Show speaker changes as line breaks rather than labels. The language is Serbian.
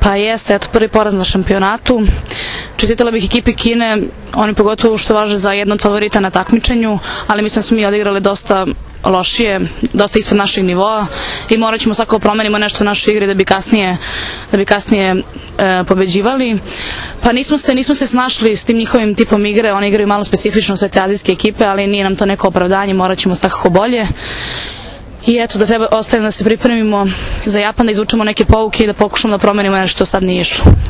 Pa jeste, eto prvi poraz na šampionatu. Čestitala bih ekipi Kine, oni pogotovo što važe za jedno od favorita na takmičenju, ali mislim da smo mi odigrali dosta lošije, dosta ispod našeg nivoa i morat ćemo svakako promenimo nešto u našoj igri da bi kasnije pobeđivali. Pa nismo se snašli s tim njihovim tipom igre, oni igraju malo specifično sve te azijske ekipe, ali nije nam to neko opravdanje, morat ćemo svakako bolje. I eto, da ostaje da se pripremimo za Japan, da izvučemo neke pouke i da pokušamo da promenimo nešto što sad nije išlo.